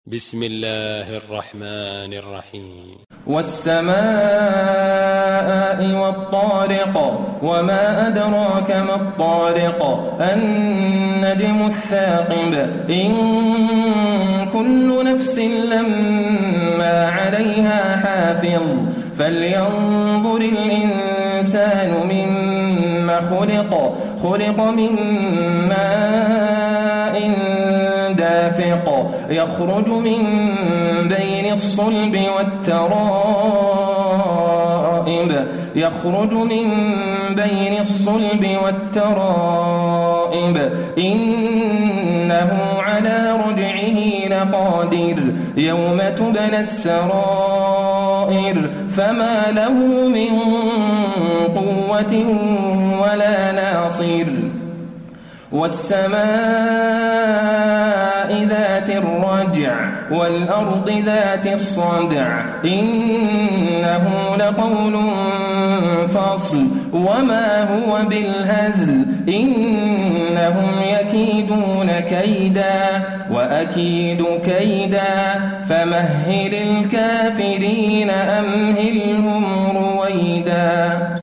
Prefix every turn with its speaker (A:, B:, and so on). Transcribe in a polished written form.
A: بسم الله الرحمن الرحيم.
B: والسماء والطارق وما أدراك ما الطارق النجم الثاقب إن كل نفس لما عليها حافظ فلينظر الإنسان مما خلق من ماء دافق يخرج من بين الصلب والترائب إنه على رجعه لقادر يوم تبلى السرائر فما له من قوة ولا ناصر والسماء ذات الرجع والأرض ذات الصدع إنه لقول فصل وما هو بالهزل إنهم يكيدون كيدا وأكيد كيدا فمهل الكافرين أمهلهم رويدا.